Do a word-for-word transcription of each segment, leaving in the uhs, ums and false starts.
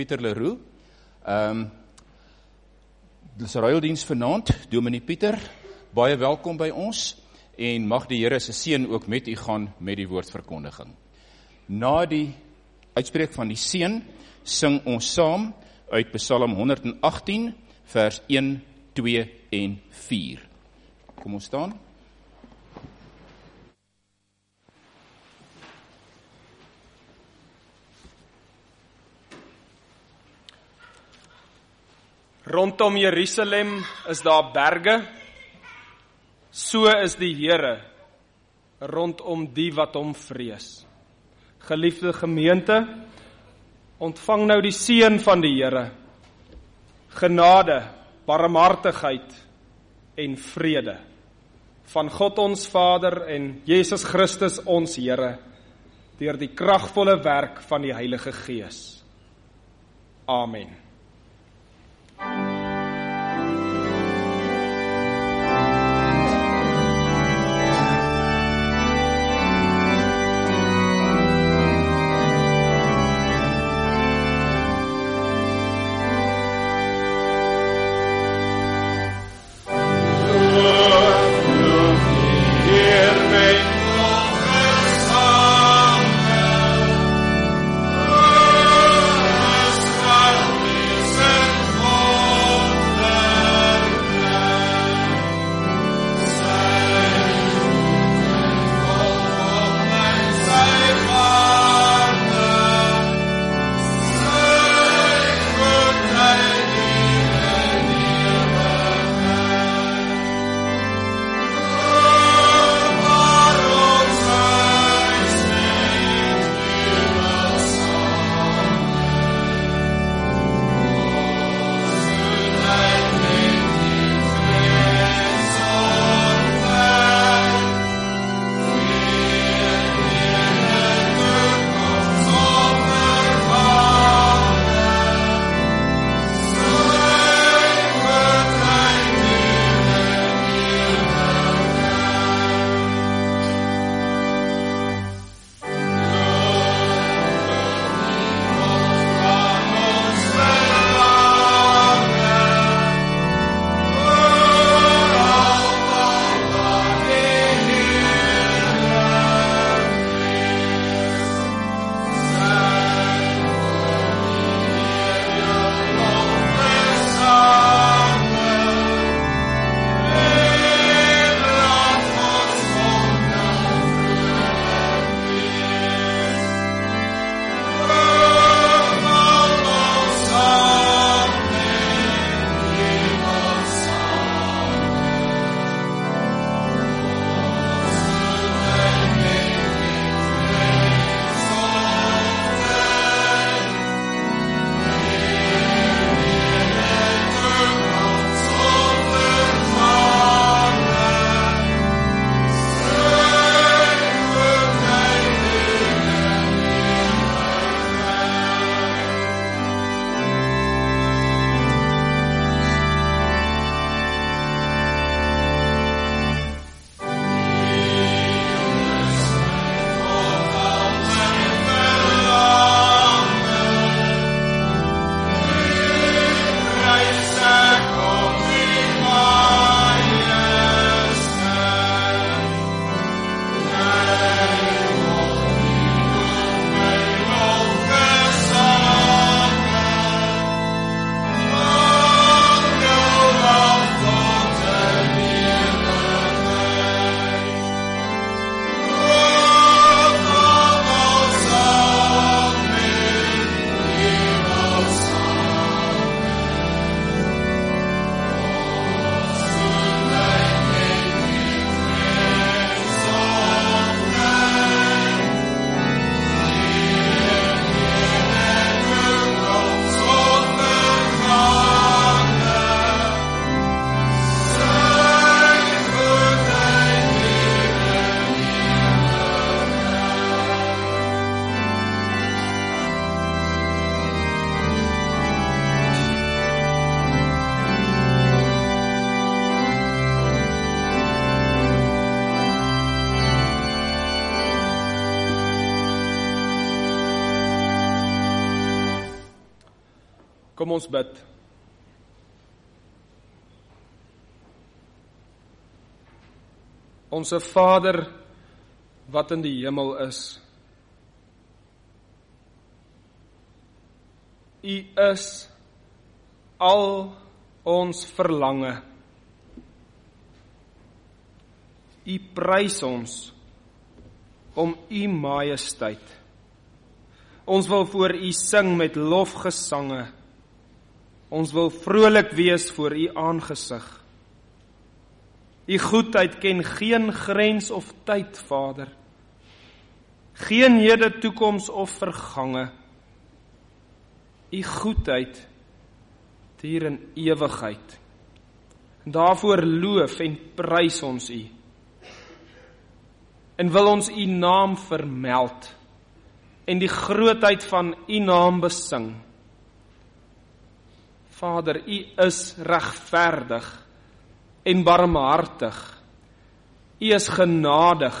Pieter Leroux. Um, dis ruildiens vanaand, Dominee Pieter, baie welkom by ons, en mag die Here se seën ook met u gaan met die woordverkondiging. Na die uitspreek van die seën, sing ons saam uit Psalm honderd agttien, vers een, twee en vier. Kom ons staan. Rondom Jerusalem is daar berge, so is die Here rondom die wat hom vrees. Geliefde gemeente, ontvang nou die seën van die Here, genade, barmhartigheid en vrede van God ons Vader en Jesus Christus ons Here, deur die kragvolle werk van die Heilige Gees. Amen. Amen. Kom ons bid. Onse Vader wat in die hemel is, U is al ons verlange. U prys ons om U majesteit. Ons wil voor U sing met lofgesange. Ons wil vrolik wees voor U aangesig. U goedheid ken geen grens of tyd, Vader. Geen hede, toekoms of vergange. U goedheid hier in ewigheid. Daarvoor loof en prys ons U. En wil ons U naam vermeld en die grootheid van U naam besing. Vader, U is regverdig en barmhartig. U is genadig.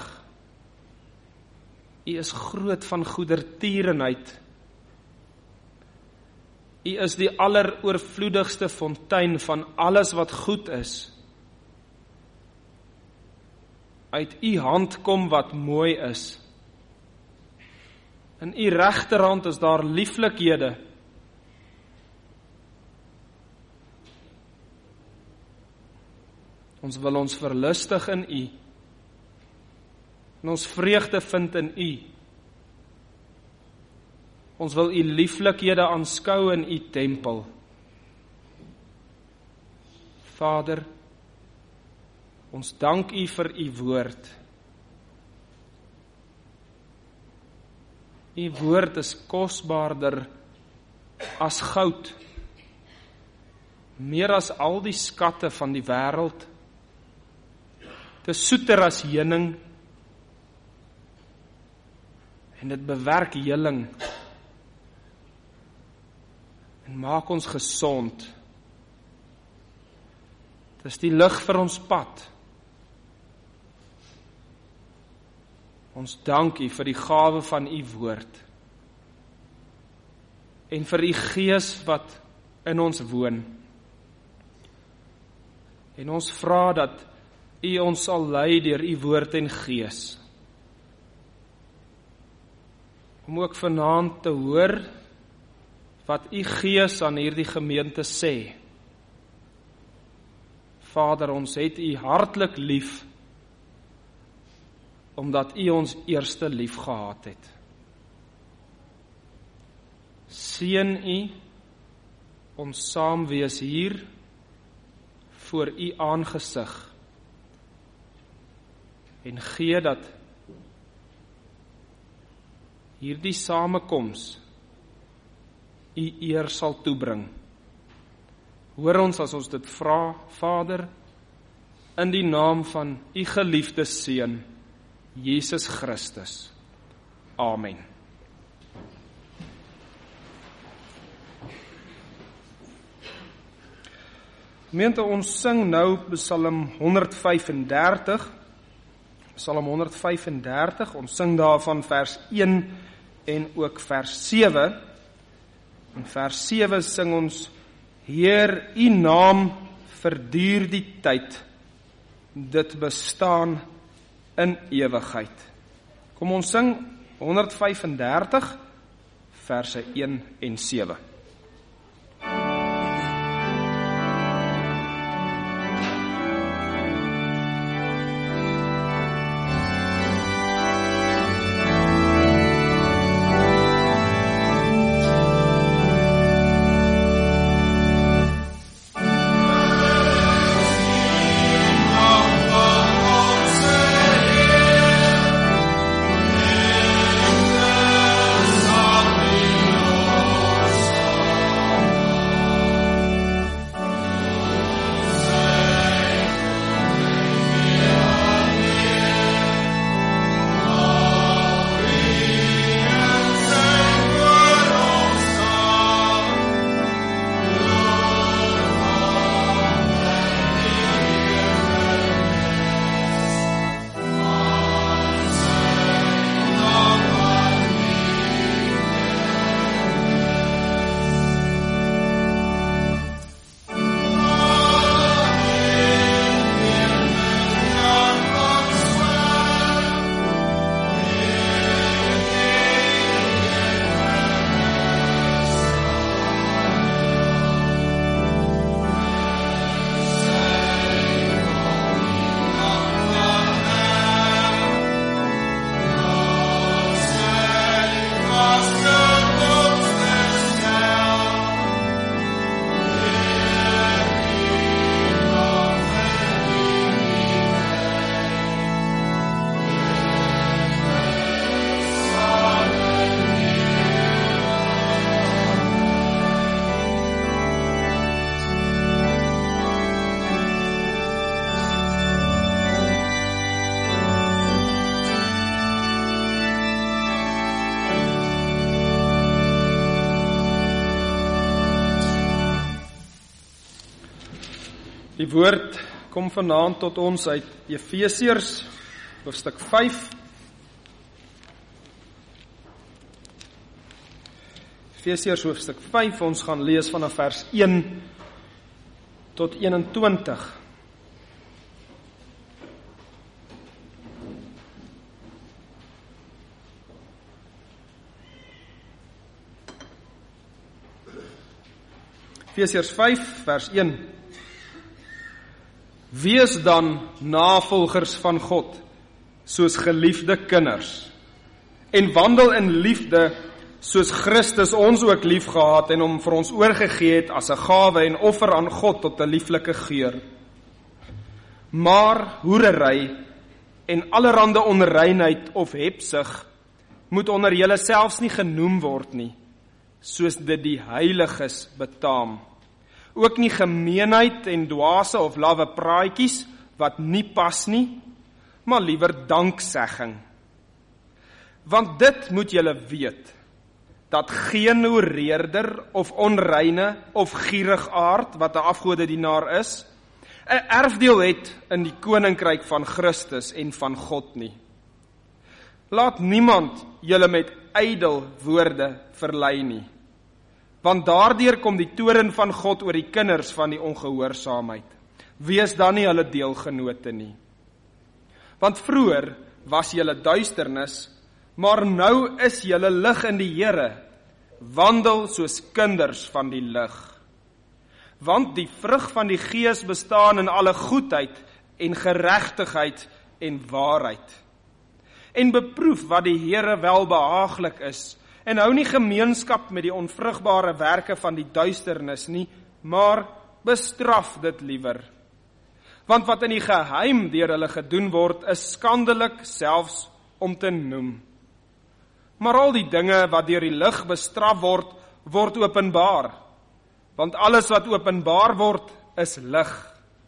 U is groot van goedertierenheid. U is die alleroorvloedigste fontein van alles wat goed is. Uit U hand kom wat mooi is. In U regterhand is daar lieflikhede. Ons wil ons verlustig in U. En ons vreugde vind in U. Ons wil U lieflikhede aanskou in U tempel. Vader, ons dank U vir U woord. U woord is kosbaarder as goud, meer as al die skatte van die wêreld. Dit is soeter as heuning, en dit bewerk heling, en maak ons gesond. Dit is die lig vir ons pad. Ons dank U vir die gawe van U woord, en vir U Gees wat in ons woon. En ons vra dat U ons sal lei deur U woord en Gees, om ook vanaand te hoor wat U Gees aan hierdie gemeente sê. Vader, ons het U hartlik lief, omdat U ons eerste lief gehad het. Seën U ons saam wees hier voor U aangesig, en gee dat hierdie samekoms U eer sal toebring. Hoor ons as ons dit vra, Vader, in die naam van U geliefde Seun, Jesus Christus. Amen. Gemeente, ons sing nou Psalm honderd vyf en dertig. Psalm honderd vyf en dertig, ons sing daarvan vers een en ook vers sewe. In vers sewe sing ons: Heer, U naam verduur die tyd, dit bestaan in ewigheid. Kom ons sing honderd vyf en dertig, verse een en sewe. Stop. Die woord kom vanaand tot ons uit Efesiërs, hoofstuk vyf. Efesiërs hoofstuk vyf, ons gaan lees vanaf vers een tot eenentwintig. Efesiërs vyf, vers een. Wees dan navolgers van God, soos geliefde kinders, en wandel in liefde, soos Christus ons ook lief gehad en hom vir ons oorgegee het as 'n gawe en offer aan God tot 'n lieflike geur. Maar hoerery en allerhande onreinheid of hebsug moet onder julle selfs nie genoem word nie, soos dit die heiliges betaam. Ook nie gemeenheid en dwaase of lawwe praatjies wat nie pas nie, maar liewer danksegging. Want dit moet julle weet, dat geen oreerder of onreine of gierigaard wat 'n afgodedienaar is, 'n erfdeel het in die koninkryk van Christus en van God nie. Laat niemand julle met ydel woorde verlei nie, want daardeur kom die toorn van God oor die kinders van die ongehoorsaamheid. Wees dan nie hulle deelgenote nie. Want vroeër was julle duisternis, maar nou is julle lig in die Here. Wandel soos kinders van die lig. Want die vrug van die Gees bestaan in alle goedheid en geregtigheid en waarheid. En beproef wat die Here welbehaaglik is, en hou nie gemeenskap met die onvrugbare werke van die duisternis nie, maar bestraf dit liewer. Want wat in die geheim deur hulle gedoen word, is skandelik selfs om te noem. Maar al die dinge wat deur die lig bestraf word, word openbaar. Want alles wat openbaar word, is lig.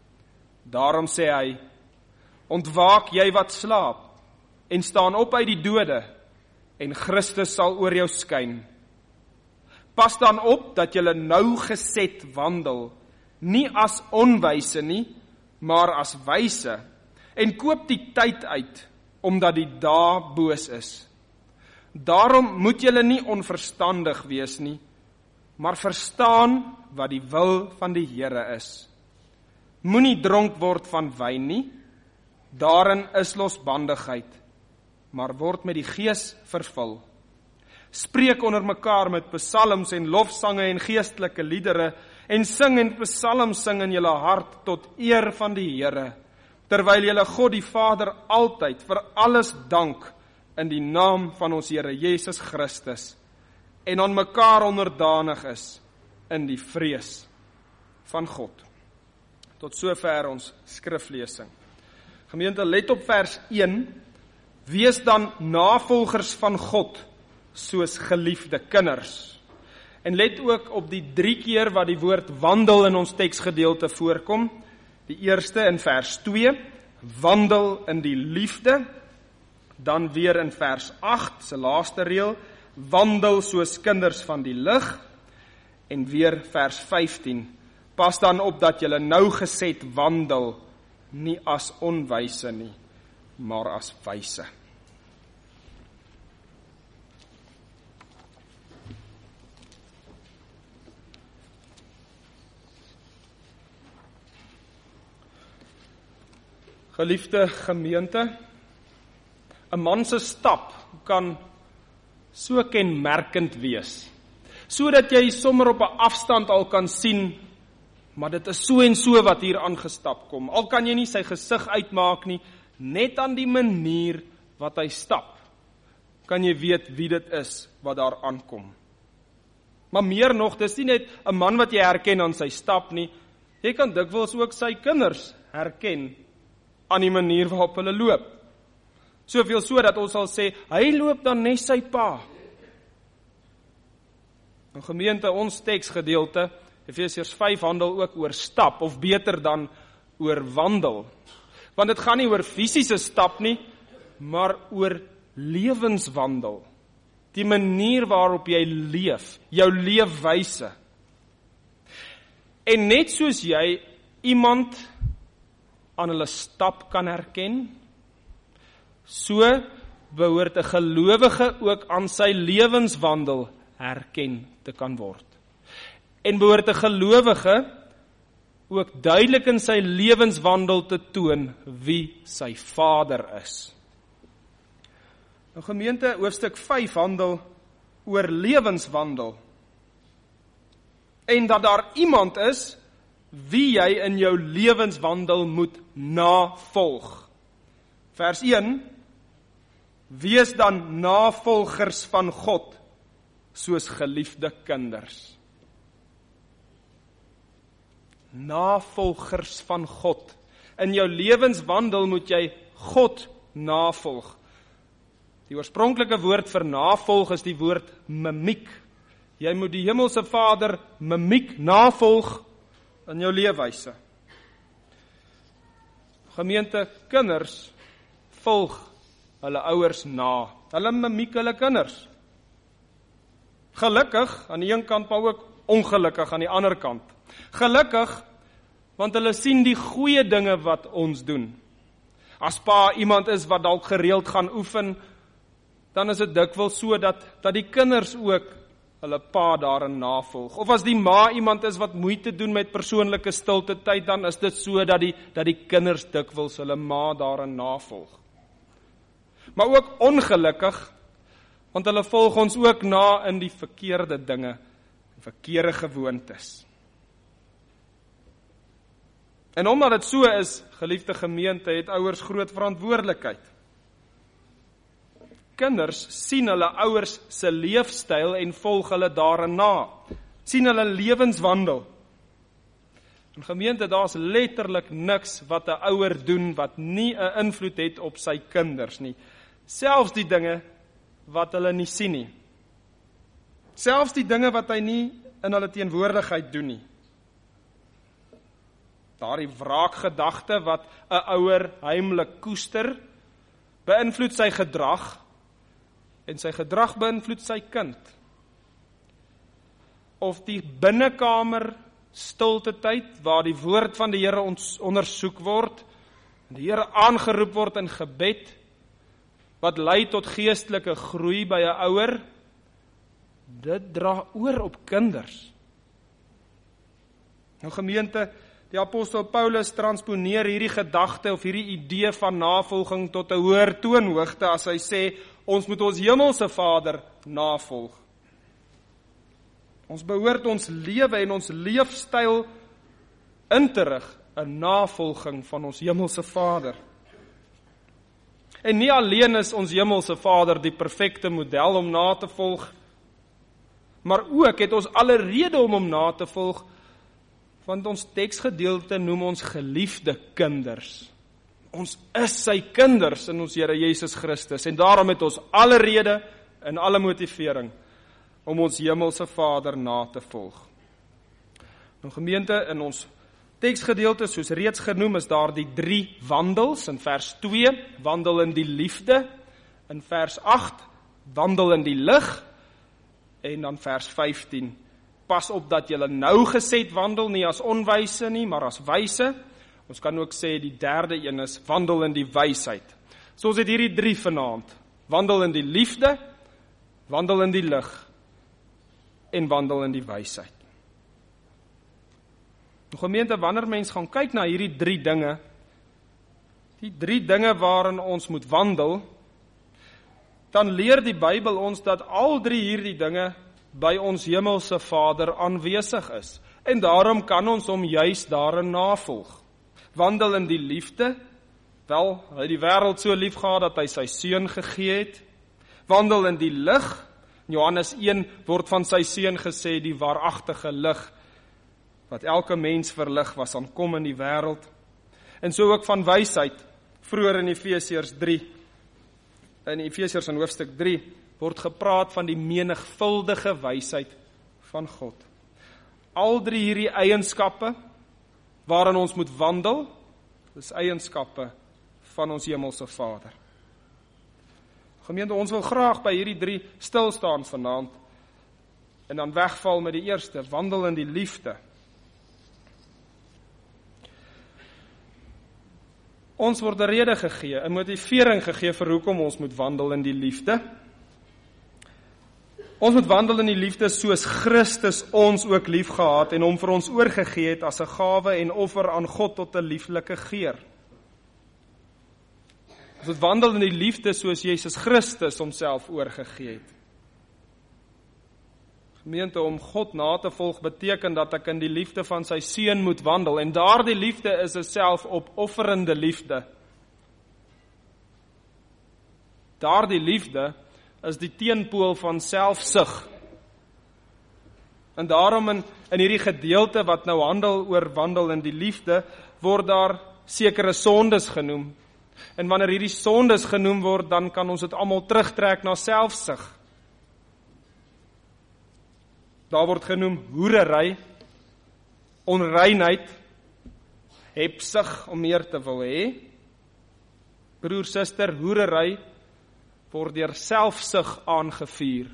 Daarom sê hy, ontwaak jy wat slaap, en staan op uit die dode, en Christus sal oor jou skyn. Pas dan op dat julle nougeset wandel, nie as onwyse nie, maar as wyse, en koop die tyd uit, omdat die dae boos is. Daarom moet julle nie onverstandig wees nie, maar verstaan wat die wil van die Here is. Moenie dronk word van wyn nie, daarin is losbandigheid, maar word met die Gees vervul. Spreek onder mekaar met psalms en lofsange en geestelike liedere, en sing en psalms sing in julle hart tot eer van die Here, terwyl julle God die Vader altyd vir alles dank in die naam van ons Here Jesus Christus, en aan mekaar onderdanig is in die vrees van God. Tot sover ons skriflesing. Gemeente, let op vers een, wees dan navolgers van God, soos geliefde kinders. En let ook op die drie keer wat die woord wandel in ons teksgedeelte voorkom. Die eerste in vers twee, wandel in die liefde. Dan weer in vers agt, se laaste reël, wandel soos kinders van die lig. En weer vers vyftien, pas dan op dat julle nougeset wandel, nie as onwyse nie, maar as wyse. Geliefde gemeente, 'n man se stap kan so kenmerkend wees, sodat jy sommer op 'n afstand al kan sien, maar dit is so en so wat hier aangestap kom. Al kan jy nie sy gesig uitmaak nie, net aan die manier wat hy stap, kan jy weet wie dit is wat daar aankom. Maar meer nog, dis nie net 'n man wat jy herken aan sy stap nie, jy kan dikwels ook sy kinders herken aan die manier waarop hulle loop. Soveel so dat ons sal sê, hy loop dan net sy pa. In gemeente, ons teksgedeelte, Efesiërs vyf, handel ook oor stap, of beter dan oor wandel. Want dit gaan nie oor fisiese stap nie, maar oor lewenswandel. Die manier waarop jy leef, jou leefwyse. En net soos jy iemand aan hulle stap kan herken, so behoort 'n gelowige ook aan sy lewenswandel herken te kan word. En behoort 'n gelowige ook duidelik in sy lewenswandel te toon wie sy Vader is. Nou gemeente, hoofstuk vyf handel oor lewenswandel. En dat daar iemand is wie jy in jou lewenswandel moet navolg. Vers een, wees dan navolgers van God, soos geliefde kinders. Navolgers van God. In jou lewenswandel moet jy God navolg. Die oorspronklike woord vir navolg is die woord mimiek. Jy moet die hemelse Vader mimiek navolg in jou leefwyse. Gemeente, kinders volg hulle ouers na. Hulle mimiek hulle kinders. Gelukkig aan die een kant, maar ook ongelukkig aan die ander kant. Gelukkig, want hulle sien die goeie dinge wat ons doen. As pa iemand is wat dalk gereeld gaan oefen, dan is dit dikwels so dat, dat die kinders ook hulle pa daarin navolg. Of as die ma iemand is wat moeite doen met persoonlike stilte tyd, dan is dit so dat die, dat die kinders dikwels hulle ma daarin navolg. Maar ook ongelukkig, want hulle volg ons ook na in die verkeerde dinge, verkeerde gewoontes. En omdat dit so is, geliefde gemeente, het ouers groot verantwoordelikheid. Kinders sien hulle ouers se leefstyl en volg hulle daarin na. Sien hulle lewenswandel. En gemeente, daar's letterlik niks wat 'n ouer doen wat nie 'n invloed het op sy kinders nie. Selfs die dinge wat hulle nie sien nie. Selfs die dinge wat hy nie in hulle teenwoordigheid doen nie. Daardie wraakgedagte wat 'n ouer heimlik koester, beïnvloed sy gedrag, en sy gedrag beïnvloed sy kind. Of die binnekamer stilte tyd, waar die woord van die Here ons ondersoek word, en die Here aangeroep word in gebed, wat lei tot geestelike groei by 'n ouer, dit dra oor op kinders. Nou gemeente, die apostel Paulus transponeer hierdie gedagte of hierdie idee van navolging tot 'n hoër toonhoogte as hy sê, ons moet ons hemelse Vader navolg. Ons behoort ons lewe en ons leefstyl in te rig in navolging van ons hemelse Vader. En nie alleen is ons hemelse Vader die perfekte model om na te volg, maar ook het ons alle rede om hom na te volg, want ons teksgedeelte noem ons geliefde kinders. Ons is sy kinders in ons Here Jesus Christus, en daarom het ons alle rede en alle motivering om ons hemelse Vader na te volg. Nou gemeente, in ons teksgedeelte, soos reeds genoem, is daar die drie wandels. In vers twee, wandel in die liefde. In vers agt, wandel in die lig. En dan vers vyftien, pas op dat julle nougeset wandel, nie as onwyse nie, maar as wyse. Ons kan ook sê die derde een is wandel in die wysheid. So ons het hierdie drie vanaand. Wandel in die liefde, wandel in die lig en wandel in die wysheid. Nou gemeente, wanneer mens gaan kyk na hierdie drie dinge, die drie dinge waarin ons moet wandel, dan leer die Bybel ons dat al drie hierdie dinge by ons hemelse Vader aanwesig is. En daarom kan ons hom juis daarin navolg. Wandel in die liefde, wel, hy het die wêreld so lief gehad dat hy sy seun gegee het. Wandel in die lig, in Johannes een word van sy seun gesê, die waaragtige lig, wat elke mens verlig was, aankom in die wêreld. En so ook van wysheid, vroeër in Efesiërs drie, in Efesiërs in hoofstuk drie, word gepraat van die menigvuldige wysheid van God. Al drie hierdie eienskappe, waarin ons moet wandel, is eienskappe van ons hemelse Vader. Gemeente, ons wil graag by hierdie drie stil staan vanaand, en dan wegval met die eerste, wandel in die liefde. Ons word 'n rede gegee, 'n motivering gegee vir hoekom ons moet wandel in die liefde. Ons moet wandel in die liefde soos Christus ons ook lief gehad en hom vir ons oorgegee het as 'n gawe en offer aan God tot 'n lieflike geur. Ons moet wandel in die liefde soos Jesus Christus homself oorgegee het. Gemeente, om God na te volg beteken dat ek in die liefde van sy seun moet wandel, en daardie liefde is 'n selfopofferende liefde. Daardie liefde is die teenpool van selfsug. En daarom in, in hierdie gedeelte wat nou handel oor wandel in die liefde, word daar sekere sondes genoem. En wanneer hierdie sondes genoem word, dan kan ons dit almal terugtrek na selfsug. Daar word genoem hoerery, onreinheid, hebsug om meer te wil hê. Broer, suster, hoerery word deur selfsug aangevuur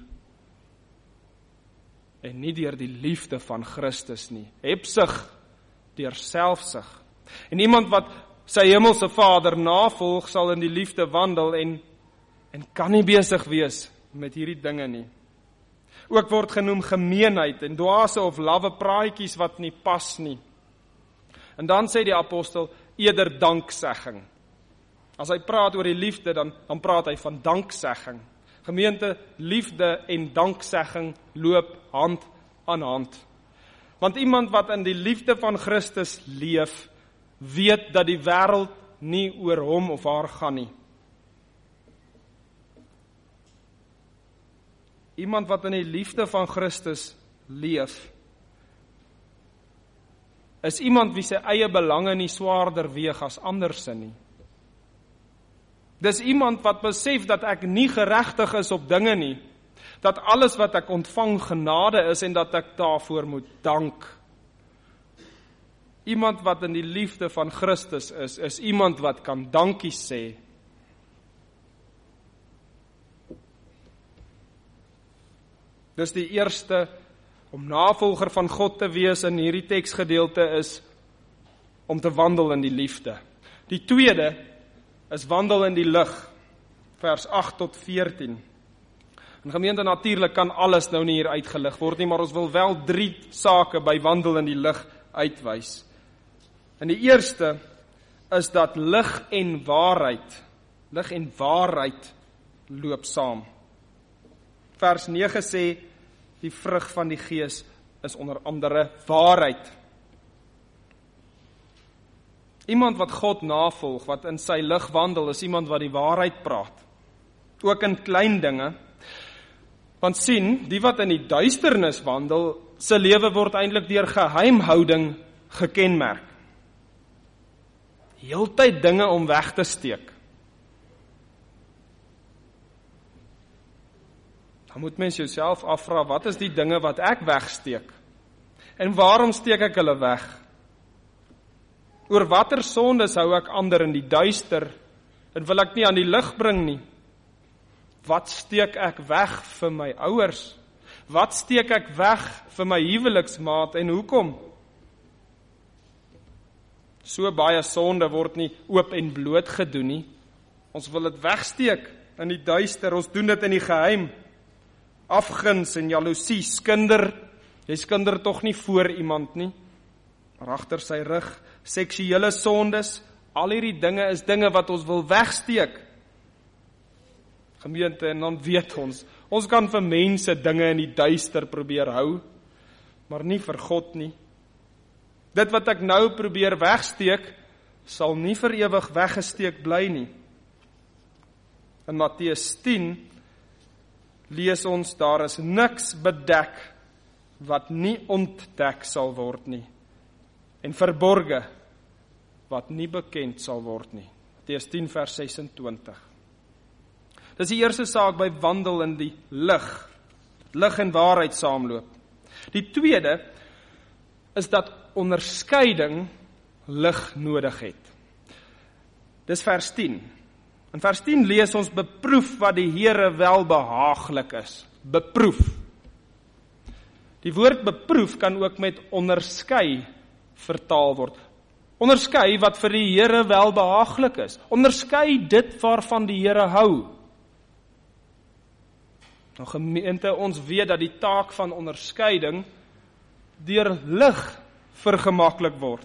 en nie deur die liefde van Christus nie. Hebsug deur selfsug. En iemand wat sy hemelse Vader navolg, sal in die liefde wandel en, en kan nie besig wees met hierdie dinge nie. Ook word genoem gemeenheid en dwaase of lawwe praatjies wat nie pas nie. En dan sê die apostel eerder danksegging. As hy praat oor die liefde, dan, dan praat hy van danksegging. Gemeente, liefde en danksegging loop hand aan hand. Want iemand wat in die liefde van Christus leef, weet dat die wêreld nie oor hom of haar gaan nie. Iemand wat in die liefde van Christus leef, is iemand wie sy eie belange nie swaarder weeg as ander se nie. Dis iemand wat besef dat ek nie geregtig is op dinge nie, dat alles wat ek ontvang genade is en dat ek daarvoor moet dank. Iemand wat in die liefde van Christus is, is iemand wat kan dankie sê. Dis die eerste, om navolger van God te wees in hierdie teksgedeelte is, om te wandel in die liefde. Die tweede is wandel in die lig, vers agt tot veertien. En gemeente, natuurlik kan alles nou nie hier uitgelig word nie, maar ons wil wel drie sake by wandel in die lig uitwys. En die eerste is dat lig en waarheid, lig en waarheid loop saam. Vers nege sê, die vrug van die Gees is onder andere waarheid. Iemand wat God navolg, wat in sy lig wandel, is iemand wat die waarheid praat. Ook in klein dinge. Want sien, die wat in die duisternis wandel, sy lewe word eintlik deur geheimhouding gekenmerk. Heeltyd dinge om weg te steek. Dan moet mens jouself afvra, wat is die dinge wat ek wegsteek? En waarom steek ek hulle weg? Oor watter sondes hou ek ander in die duister, en wil ek nie aan die lig bring nie? Wat steek ek weg vir my ouers? Wat steek ek weg vir my huweliksmaat, en hoekom? So baie sonde word nie oop en bloot gedoen nie. Ons wil dit wegsteek in die duister, ons doen dit in die geheim. Afguns en jaloesie, skinder, jy skinder tog nie voor iemand nie, maar agter sy rug, seksuele sondes, al hierdie dinge is dinge wat ons wil wegsteek. Gemeente, en dan weet ons, ons kan vir mense dinge in die duister probeer hou, maar nie vir God nie. Dit wat ek nou probeer wegsteek, sal nie vir ewig weggesteek bly nie. In Matteus tien lees ons, daar is niks bedek wat nie ontdek sal word nie, en verborge wat nie bekend sal word nie. Matteus tien vers sesentwintig. Dis die eerste saak by wandel in die lig, lig en waarheid saamloop. Die tweede is dat onderskeiding lig nodig het. Dis vers tien. In vers tien lees ons, beproef wat die Here wel behaaglik is. Beproef. Die woord beproef kan ook met onderskei vertaal word. Onderskei wat vir die Here welbehaaglik is. Onderskei dit waarvan die Here hou. Nou gemeente, ons weet dat die taak van onderskeiding deur lig vergemaklik word.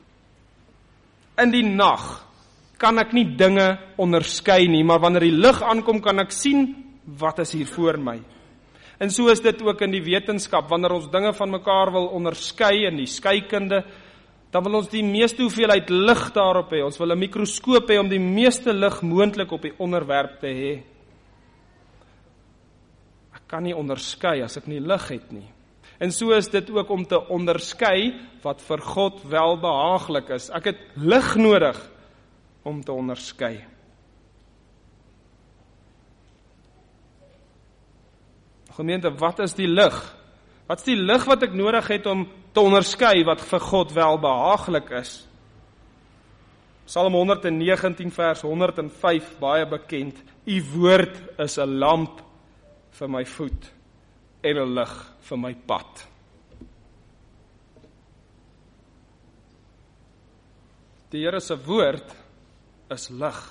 In die nag kan ek nie dinge onderskei nie, maar wanneer die lig aankom, kan ek sien wat is hier voor my. En so is dit ook in die wetenskap, wanneer ons dinge van mekaar wil onderskei in die skeikunde, dan wil ons die meeste hoeveelheid lig daarop hê. Ons wil 'n mikroskoop hê om die meeste lig moontlik op die onderwerp te hê. Ek kan nie onderskei as ek nie lig het nie. En so is dit ook om te onderskei wat vir God welbehaaglik is. Ek het lig nodig om te onderskei. Gemeente, wat is die lig? Wat is die lig wat ek nodig het om te onderskei wat vir God welbehaaglik is? Psalm honderdnegentien vers honderd en vyf, baie bekend. U woord is 'n lamp vir my voet en 'n lig vir my pad. Die Here se woord is lig.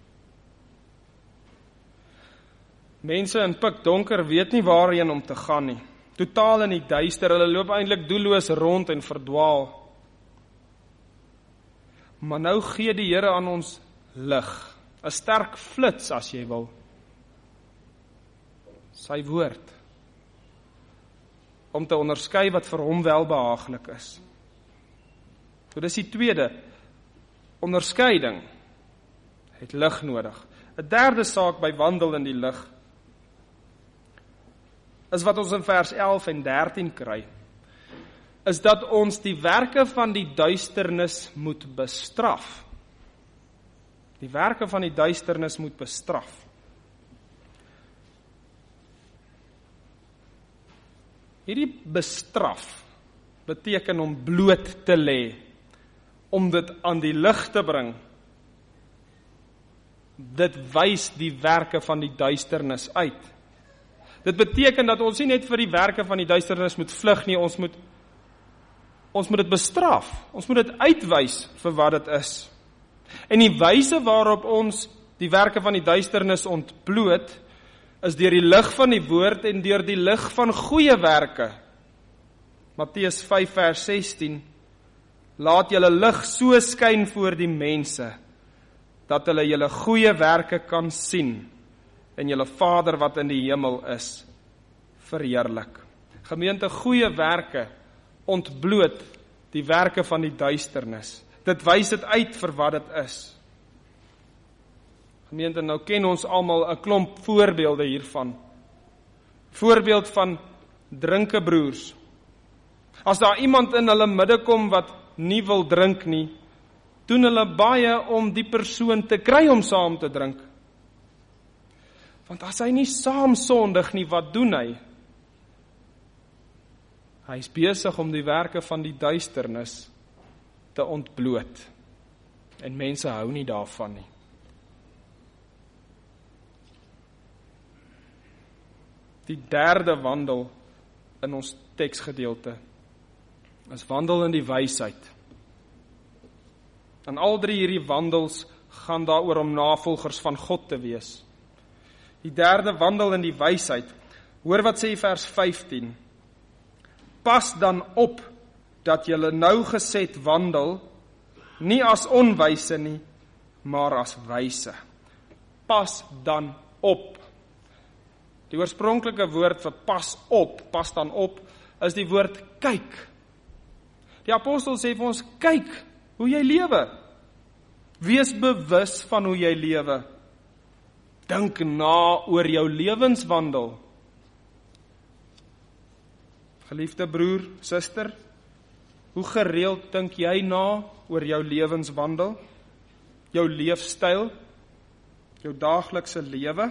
Mense in pikdonker weet nie waarheen om te gaan nie. Totaal in die duister, hulle loop eintlik doelloos rond en verdwaal. Maar nou gee die Here aan ons lig, 'n sterk flits as jy wil. Sy woord, om te onderskei wat vir hom welbehaaglik is. So dis die tweede, onderskeiding het lig nodig. 'n Derde saak by wandel in die lig is wat ons in vers elf en dertien kry, is dat ons die werke van die duisternis moet bestraf. Die werke van die duisternis moet bestraf. Hierdie bestraf beteken om bloot te lê, om dit aan die lig te bring. Dit wys die werke van die duisternis uit. Dit beteken dat ons nie net vir die werke van die duisternis moet vlug nie, ons moet ons moet dit bestraf. Ons moet dit uitwys vir wat dit is. En die wyse waarop ons die werke van die duisternis ontbloot, is deur die lig van die woord en deur die lig van goeie werke. Matteus vyf vers sestien, laat julle lig so skyn voor die mense, dat hulle julle goeie werke kan sien, en julle Vader wat in die hemel is, verheerlik. Gemeente, goeie werke ontbloot die werke van die duisternis. Dit wys dit uit vir wat dit is. Gemeente, nou ken ons almal 'n klomp voorbeelde hiervan. Voorbeeld van drinkebroers. As daar iemand in hulle midde kom wat nie wil drink nie, doen hulle baie om die persoon te kry om saam te drink. Want as hy nie saam sondig nie, wat doen hy? Hy is besig om die werke van die duisternis te ontbloot. En mense hou nie daarvan nie. Die derde wandel in ons teksgedeelte is wandel in die wysheid. En al drie hierdie wandels gaan daaroor om navolgers van God te wees. Die derde wandel in die wysheid. Hoor wat sê vers vyftien. Pas dan op dat julle nougeset wandel, nie as onwyse nie, maar as wyse. Pas dan op. Die oorspronklike woord vir pas op, pas dan op, is die woord kyk. Die apostel sê vir ons, kyk hoe jy lewe. Wees bewus van hoe jy lewe. Dink na oor jou lewenswandel. Geliefde broer, suster, hoe gereeld dink jy na oor jou lewenswandel, jou leefstyl, jou daaglikse lewe?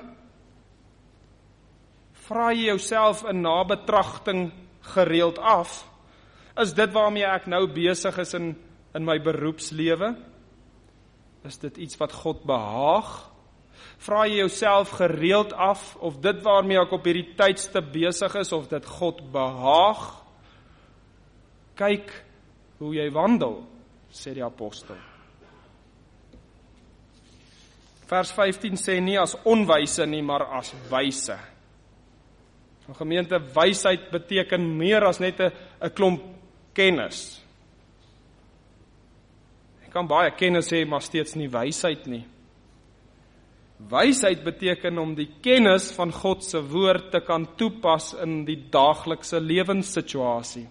Vra jy jouself in nabetragting gereeld af, is dit waarmee ek nou besig is in, in my beroepslewe? Is dit iets wat God behaag? Vra jy jouself gereeld af, of dit waarmee ek op hierdie tydstip besig is, of dit God behaag? Kyk hoe jy wandel. sê die apostel. Vers vyftien sê nie as onwyse nie, maar as wyse. Nou gemeente, wysheid beteken meer as net 'n 'n klomp kennis. Jy kan baie kennis hê, maar steeds nie wysheid nie. Wysheid beteken om die kennis van God se woord te kan toepas in die daaglikse lewenssituasie.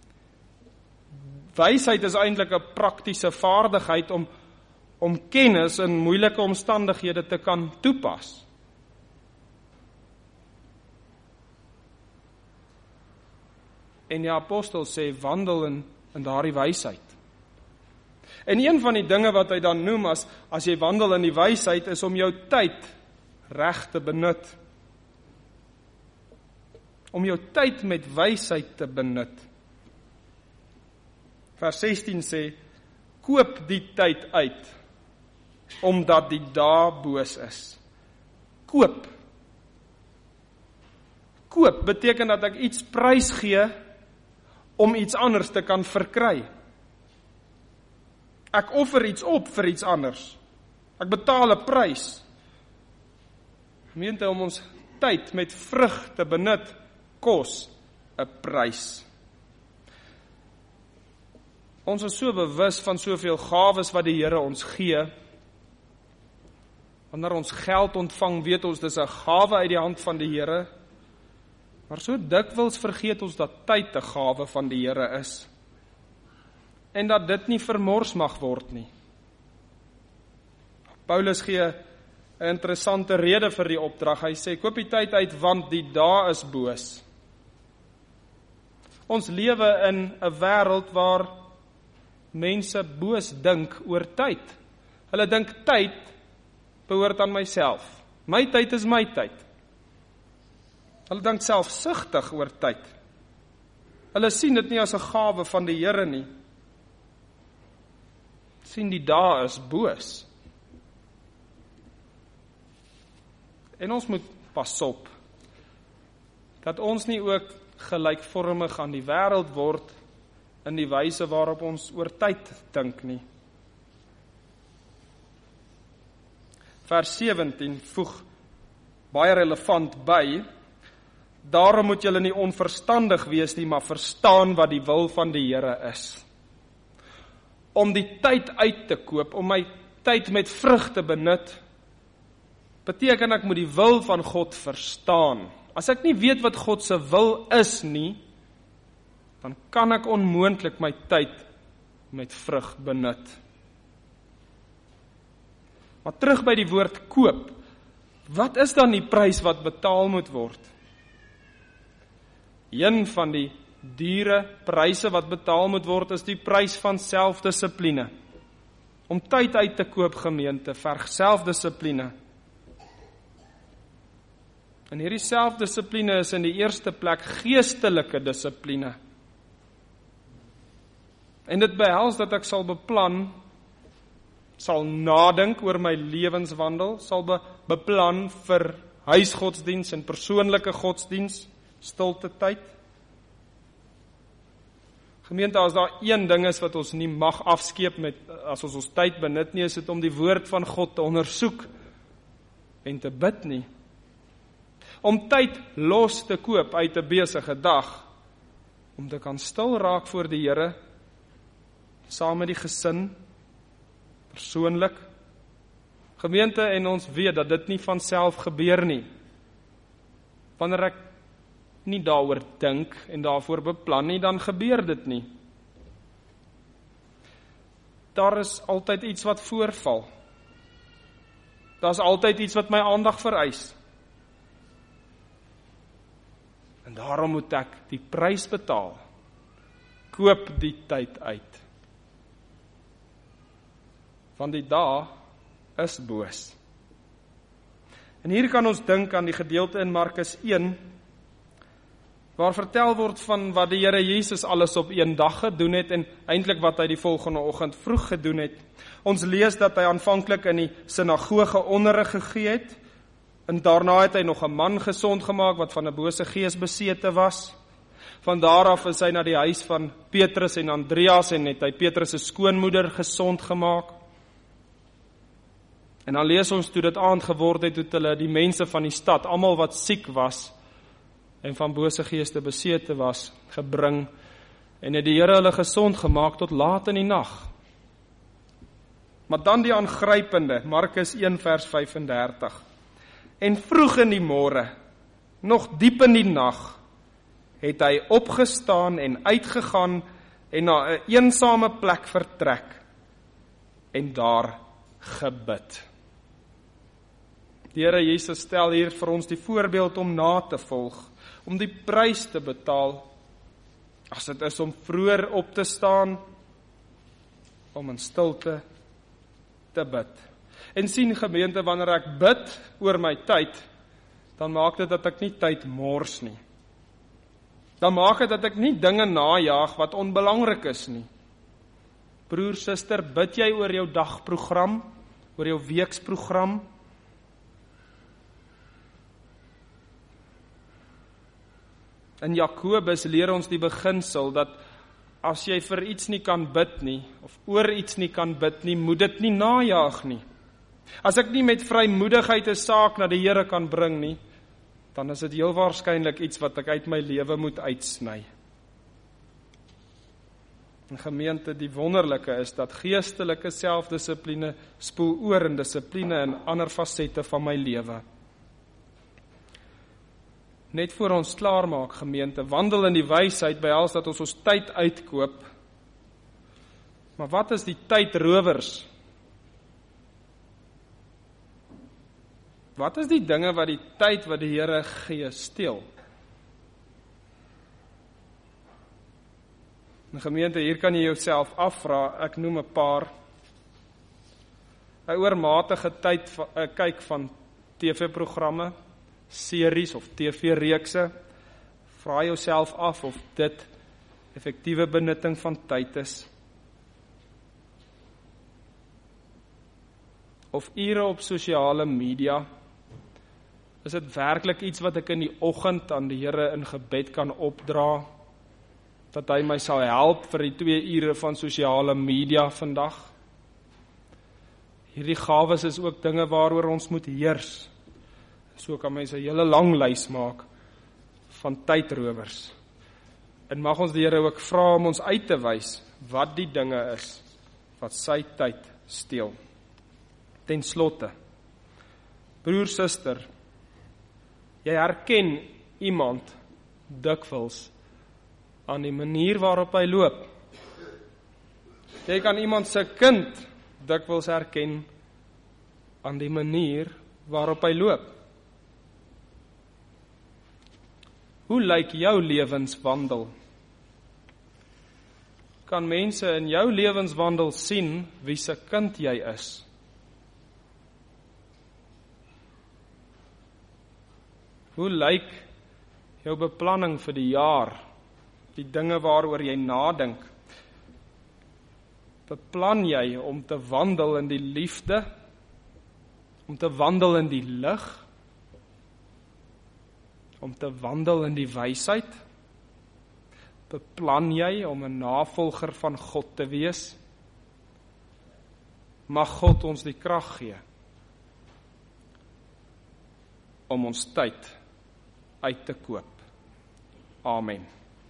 Wysheid is eintlik 'n praktiese vaardigheid om om kennis in moeilike omstandighede te kan toepas. En die apostel sê, wandel in, in daardie wysheid. En een van die dinge wat hy dan noem as, as jy wandel in die wysheid, is om jou tyd reg te benut. Om jou tyd met wysheid te benut. Vers sestien sê, koop die tyd uit, omdat die dae boos is. Koop. Koop beteken dat ek iets prys gee, om iets anders te kan verkry. Ek offer iets op vir iets anders. Ek betaal 'n prys. Gemeente, om ons tyd met vrug te benut, kos 'n prys. Ons is so bewus van soveel gawes wat die Here ons gee. Wanneer ons geld ontvang, weet ons dis 'n gawe uit die hand van die Here. Maar so dikwels vergeet ons dat tyd 'n gawe van die Here is. En dat dit nie vermors mag word nie. Paulus gee 'n interessante rede vir die opdrag. Hy sê, koop die tyd uit, want die dae is boos. Ons lewe in 'n wêreld waar mense boos dink oor tyd. Hulle dink tyd behoort aan myself. My tyd is my tyd. Hulle dink selfsugtig oor tyd. Hulle sien dit nie as 'n gawe van die Here nie. Sien die dae is boos. En ons moet pas op dat ons nie ook gelykvormig aan die wêreld word in die wyse waarop ons oor tyd dink nie. Vers sewentien voeg baie relevant by, daarom moet julle nie onverstandig wees nie, maar verstaan wat die wil van die Here is. Om die tyd uit te koop, om my tyd met vrug te benut, beteken ek moet die wil van God verstaan. As ek nie weet wat God se wil is nie, dan kan ek onmoontlik my tyd met vrug benut. Maar terug by die woord koop, wat is dan die prys wat betaal moet word? Een van die dure pryse wat betaal moet word, is die prys van selfdissipline. Om tyd uit te koop, gemeente, verg selfdissipline. En hierdie selfdissipline is in die eerste plek geestelike dissipline. En dit behels dat ek sal beplan, sal nadink oor my lewenswandel, sal be, beplan vir huisgodsdiens en persoonlike godsdiens, stilte tyd. Gemeente, as daar een ding is wat ons nie mag afskeep met, as ons ons tyd benut nie, is dit om die woord van God te ondersoek en te bid nie. Om tyd los te koop uit 'n besige dag, om te kan stil raak voor die Here, saam met die gesin, persoonlik. Gemeente, en ons weet dat dit nie van self gebeur nie. Wanneer ek nie daaroor dink en daarvoor beplan nie, dan gebeur dit nie. Daar is altyd iets wat voorval. Daar is altyd iets wat my aandag vereis. En daarom moet ek die prys betaal. Koop die tyd uit. Want die dae is boos. En hier kan ons dink aan die gedeelte in Markus een, waar vertel word van wat die Here Jesus alles op een dag gedoen het, en eintlik wat hy die volgende oggend vroeg gedoen het. Ons lees dat hy aanvanklik in die sinagoge onderrig gegee het, en daarna het hy nog 'n man gesond gemaak wat van 'n bose gees besete was. Van daar af is hy na die huis van Petrus en Andreas en het hy Petrus se skoonmoeder gesond gemaak. En dan lees ons toe dit aand geword het, het hulle die mense van die stad, almal wat siek was en van bose geeste besete was, gebring en het die Here hulle gesond gemaak tot laat in die nag. Maar dan die aangrypende, Markus een vers vyf en dertig. En vroeg in die môre, nog diep in die nag, het hy opgestaan en uitgegaan en na 'n eensame plek vertrek en daar gebid. Die Here Jesus stel hier vir ons die voorbeeld om na te volg, om die prys te betaal, as dit is om vroeër op te staan, om in stilte te bid. En sien gemeente, wanneer ek bid oor my tyd, dan maak dit dat ek nie tyd mors nie. Dan maak dit dat ek nie dinge najaag wat onbelangrik is nie. Broer, suster, bid jy oor jou dagprogram, oor jou weeksprogram? In Jakobus leer ons die beginsel dat as jy vir iets nie kan bid nie, of oor iets nie kan bid nie, moet dit nie najaag nie. As ek nie met vrymoedigheid 'n saak na die Here kan bring nie, dan is dit heel waarskynlik iets wat ek uit my lewe moet uitsny. En gemeente, die wonderlike is dat geestelike selfdissipline spoel oor in dissipline in ander fasette van my lewe. Net voor ons klaarmaak, gemeente, wandel in die wysheid behels dat ons ons tyd uitkoop. Maar wat is die tydrowers? Wat is die dinge wat die tyd wat die Here gee steel? En gemeente, hier kan jy jouself afvra, ek noem 'n paar. 'n Oormatige tyd uh, kyk van T V-programme, series of T V-reekse, vra jouself af of dit effektiewe benutting van tyd is. Of ure op sosiale media, is dit werklik iets wat ek in die oggend aan die Here in gebed kan opdra, dat hy my sal help vir die twee ure van sosiale media vandag? Hierdie gawes is ook dinge waaroor ons moet heers. So kan mens 'n hele lang lys maak van tydrowers. En mag ons die Here ook vra om ons uit te wys wat die dinge is wat sy tyd steel. Ten slotte, broer, suster, jy herken iemand dikwels aan die manier waarop hy loop. Jy kan iemand se kind dikwels herken aan die manier waarop hy loop. Hoe lyk jou lewenswandel? Kan mense in jou lewenswandel sien wie se kind jy is? Hoe lyk jou beplanning vir die jaar? Die dinge waaroor jy nadink? Beplan jy om te wandel in die liefde? Om te wandel in die lig? Om te wandel in die wysheid? Beplan jy om 'n navolger van God te wees? Mag God ons die krag gee om ons tyd uit te koop. Amen.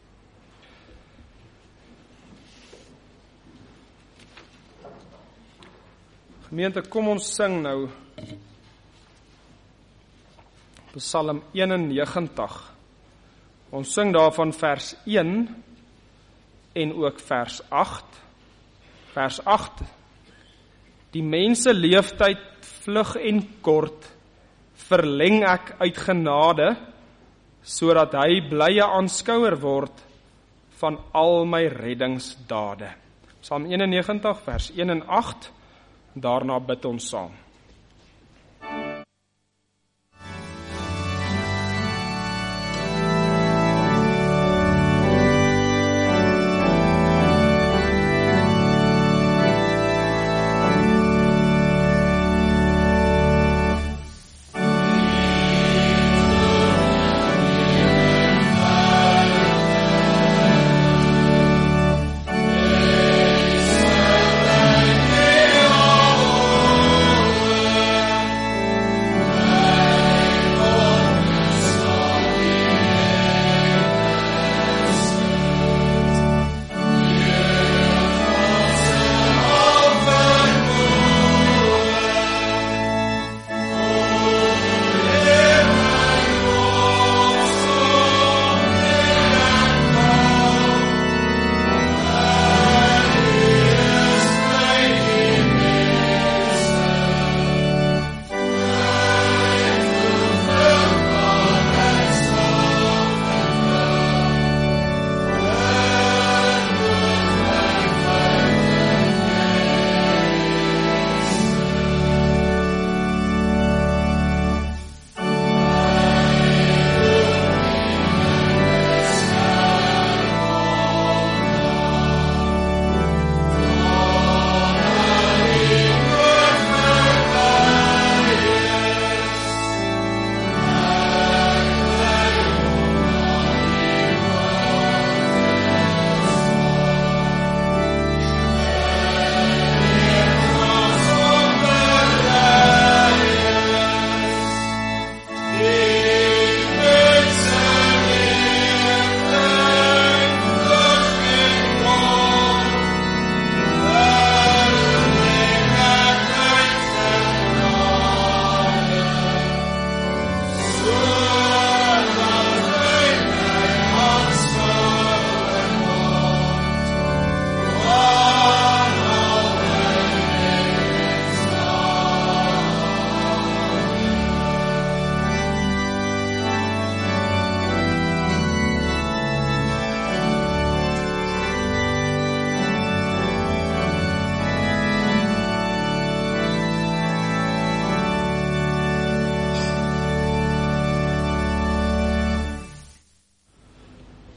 Gemeente, kom ons sing nou Psalm eenennegentig. Ons sing daarvan vers een en ook vers agt. Vers agt. Die mense leeftyd vlug en kort, verleng ek uit genade, sodat hy blye aanskouer word van al my reddingsdade. Psalm eenennegentig vers een en agt. Daarna bid ons saam.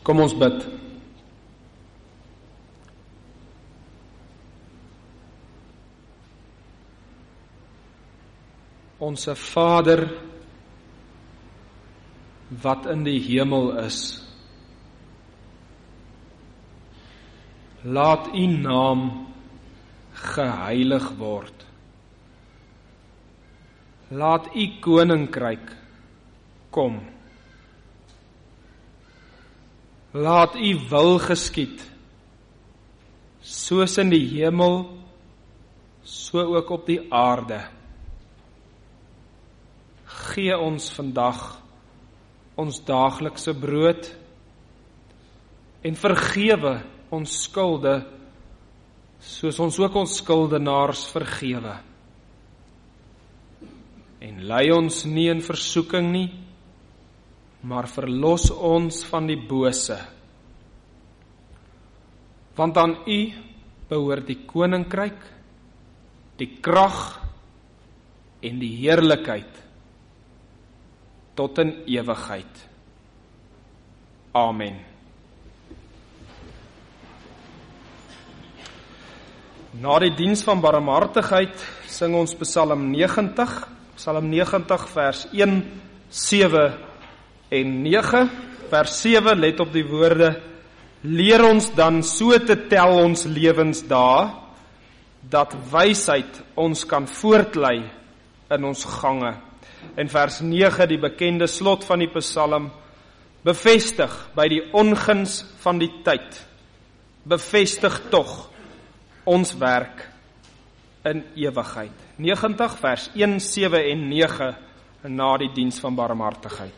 Kom ons bid. Onse Vader, wat in die hemel is, laat U naam geheilig word. Laat U koninkryk kom. Laat U wil geskied, soos in die hemel, so ook op die aarde. Gee ons vandag ons daaglikse brood en vergewe ons skulde, soos ons ook ons skuldenaars vergewe. En lei ons nie in versoeking nie, maar verlos ons van die bose. Want aan U behoort die koninkryk, die krag en die heerlikheid tot in ewigheid. Amen. Na die diens van barmhartigheid sing ons Psalm negentig, Psalm negentig vers een, sewe en nege. Vers sewe, let op die woorde: leer ons dan so te tel ons lewensdae, dat wysheid ons kan voortlei in ons gange. En vers nege, die bekende slot van die Psalm: bevestig by die onguns van die tyd, bevestig tog ons werk in ewigheid. negentig vers een, sewe en nege na die diens van barmhartigheid.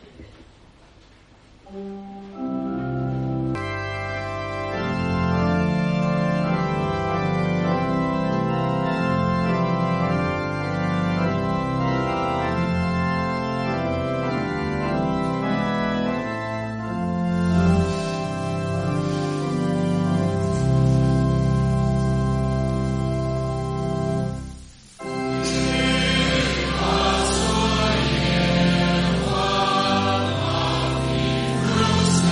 Bruce.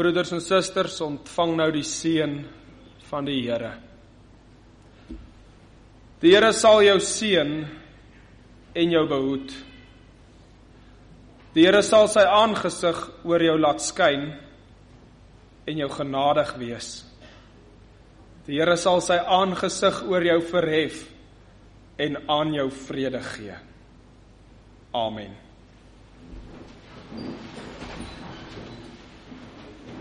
broeders en susters, ontvang nou die seën van die Here. Die Here sal jou seën en jou behoed. Die Here sal sy aangesig oor jou laat skyn en jou genadig wees. Die Here sal sy aangesig oor jou verhef en aan jou vrede gee. Amen.